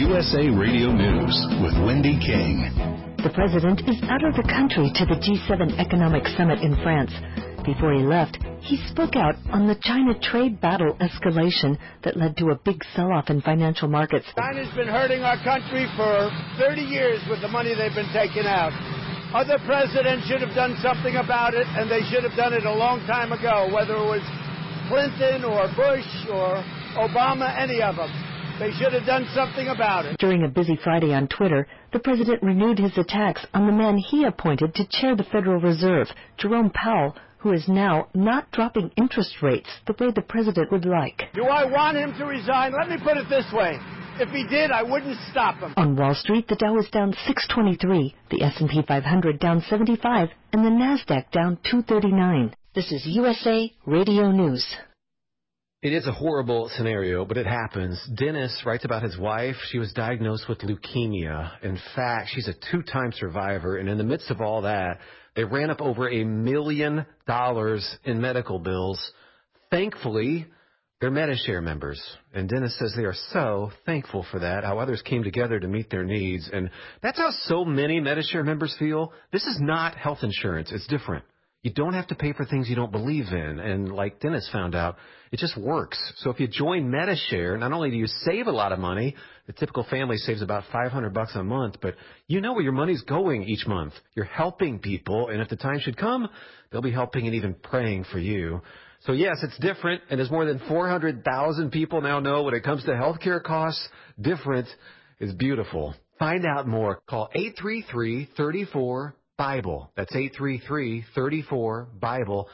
USA Radio News with Wendy King. The president is out of the country to the G7 Economic Summit in France. Before he left, he spoke out on the China trade battle escalation that led to a big sell-off in financial markets. China's been hurting our country for 30 years with the money they've been taking out. Other presidents should have done something about it, and they should have done it a long time ago, whether it was Clinton or Bush or Obama, any of them. They should have done something about it. During a busy Friday on Twitter, the president renewed his attacks on the man he appointed to chair the Federal Reserve, Jerome Powell, who is now not dropping interest rates the way the president would like. Do I want him to resign? Let me put it this way. If he did, I wouldn't stop him. On Wall Street, the Dow is down 623, the S&P 500 down 75, and the Nasdaq down 239. This is USA Radio News. It is a horrible scenario, but it happens. Dennis writes about his wife. She was diagnosed with leukemia. In fact, she's a 2-time survivor, and in the midst of all that, they ran up over $1 million in medical bills. Thankfully, they're Medi-Share members, and Dennis says they are so thankful for that, how others came together to meet their needs. And that's how so many Medi-Share members feel. This is not health insurance. It's different. You don't have to pay for things you don't believe in. And like Dennis found out, it just works. So if you join Medi-Share, not only do you save a lot of money, the typical family saves about $500 a month, but you know where your money's going each month. You're helping people, and if the time should come, they'll be helping and even praying for you. So, yes, it's different, and as more than 400,000 people now know when it comes to health care costs, different is beautiful. Find out more. Call 833-34-BIBLE. That's 833-34-BIBLE.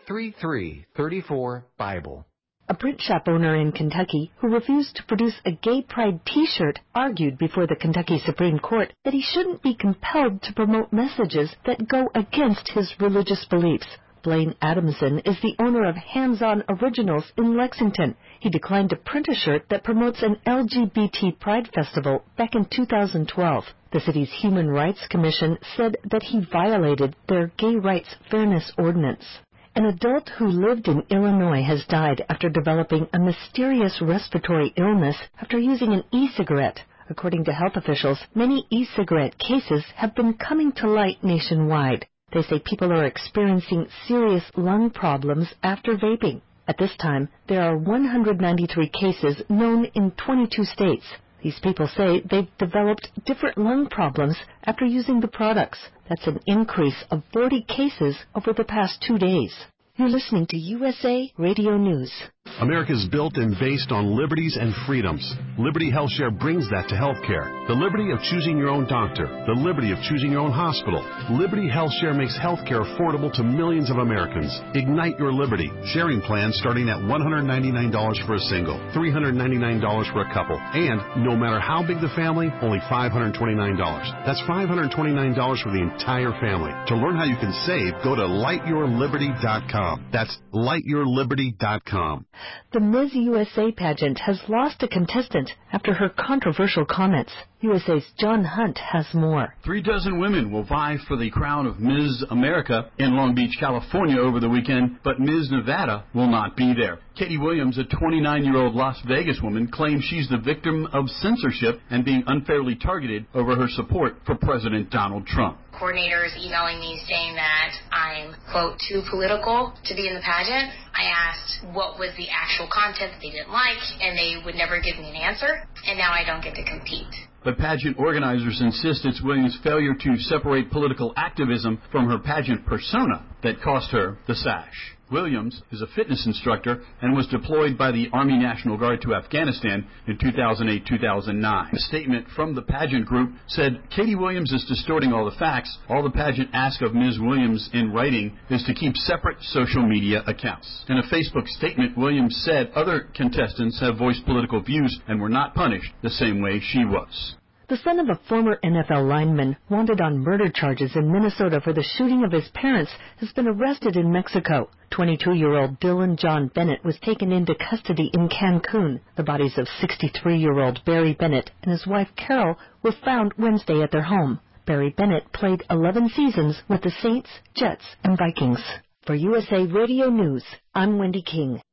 833-34-BIBLE. A print shop owner in Kentucky who refused to produce a gay pride T-shirt argued before the Kentucky Supreme Court that he shouldn't be compelled to promote messages that go against his religious beliefs. Blaine Adamson is the owner of Hands On Originals in Lexington. He declined to print a shirt that promotes an LGBT Pride Festival back in 2012. The city's Human Rights Commission said that he violated their Gay Rights Fairness Ordinance. An adult who lived in Illinois has died after developing a mysterious respiratory illness after using an e-cigarette. According to health officials, many e-cigarette cases have been coming to light nationwide. They say people are experiencing serious lung problems after vaping. At this time, there are 193 cases known in 22 states. These people say they've developed different lung problems after using the products. That's an increase of 40 cases over the past 2 days. You're listening to USA Radio News. America is built and based on liberties and freedoms. Liberty HealthShare brings that to healthcare. The liberty of choosing your own doctor. The liberty of choosing your own hospital. Liberty HealthShare makes healthcare affordable to millions of Americans. Ignite your liberty. Sharing plans starting at $199 for a single, $399 for a couple, and no matter how big the family, only $529. That's $529 for the entire family. To learn how you can save, go to lightyourliberty.com. That's lightyourliberty.com. The Ms. USA pageant has lost a contestant after her controversial comments. USA's John Hunt has more. 36 women will vie for the crown of Ms. America in Long Beach, California over the weekend, but Ms. Nevada will not be there. Katie Williams, a 29-year-old Las Vegas woman, claims she's the victim of censorship and being unfairly targeted over her support for President Donald Trump. Coordinators emailing me saying that I'm, quote, too political to be in the pageant. I asked what was the actual content that they didn't like, and they would never give me an answer, and now I don't get to compete. But pageant organizers insist it's Williams' failure to separate political activism from her pageant persona that cost her the sash. Williams is a fitness instructor and was deployed by the Army National Guard to Afghanistan in 2008-2009. A statement from the pageant group said, Katie Williams is distorting all the facts. All the pageant asks of Ms. Williams in writing is to keep separate social media accounts. In a Facebook statement, Williams said other contestants have voiced political views and were not punished the same way she was. The son of a former NFL lineman wanted on murder charges in Minnesota for the shooting of his parents has been arrested in Mexico. 22-year-old Dylan John Bennett was taken into custody in Cancun. The bodies of 63-year-old Barry Bennett and his wife Carol were found Wednesday at their home. Barry Bennett played 11 seasons with the Saints, Jets, and Vikings. For USA Radio News, I'm Wendy King.